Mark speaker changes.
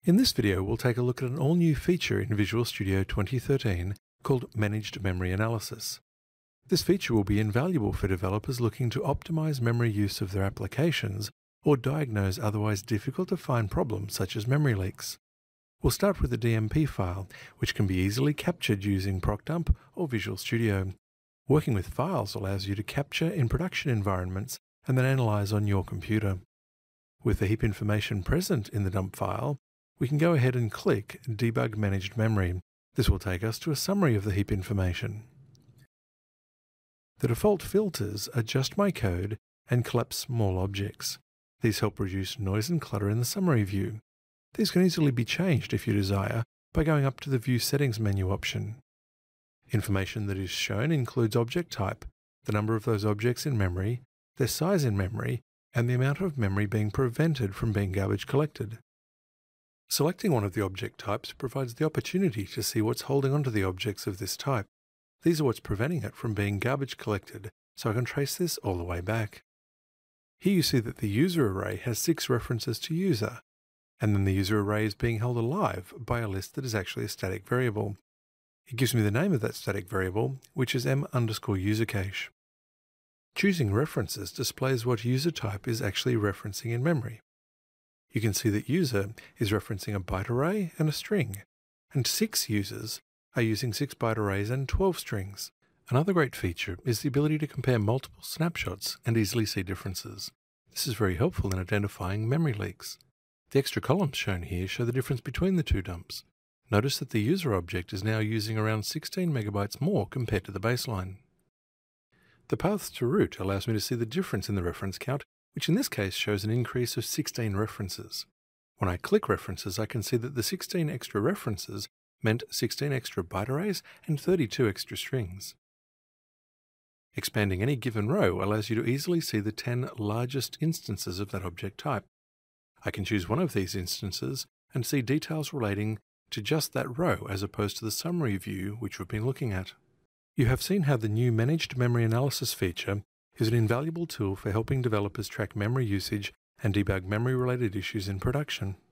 Speaker 1: In this video, we'll take a look at an all-new feature in Visual Studio 2013 called Managed Memory Analysis. This feature will be invaluable for developers looking to optimize memory use of their applications or diagnose otherwise difficult-to-find problems such as memory leaks. We'll start with a DMP file, which can be easily captured using ProcDump or Visual Studio. Working with files allows you to capture in production environments and then analyze on your computer. With the heap information present in the dump file, we can go ahead and click Debug Managed Memory. This will take us to a summary of the heap information. The default filters are Just My Code and Collapse Small Objects. These help reduce noise and clutter in the summary view. These can easily be changed if you desire by going up to the View Settings menu option. Information that is shown includes object type, the number of those objects in memory, their size in memory, and the amount of memory being prevented from being garbage collected. Selecting one of the object types provides the opportunity to see what's holding onto the objects of this type. These are what's preventing it from being garbage collected, so I can trace this all the way back. Here you see that the user array has 6 references to user, and then the user array is being held alive by a list that is actually a static variable. It gives me the name of that static variable, which is m_usercache. Choosing references displays what user type is actually referencing in memory. You can see that user is referencing a byte array and a string, and 6 users are using 6 byte arrays and 12 strings. Another great feature is the ability to compare multiple snapshots and easily see differences. This is very helpful in identifying memory leaks. The extra columns shown here show the difference between the two dumps. Notice that the user object is now using around 16 megabytes more compared to the baseline. The paths to root allows me to see the difference in the reference count, which in this case shows an increase of 16 references. When I click references, I can see that the 16 extra references meant 16 extra byte arrays and 32 extra strings. Expanding any given row allows you to easily see the 10 largest instances of that object type. I can choose one of these instances and see details relating to just that row as opposed to the summary view which we've been looking at. You have seen how the new Managed Memory Analysis feature is an invaluable tool for helping developers track memory usage and debug memory-related issues in production.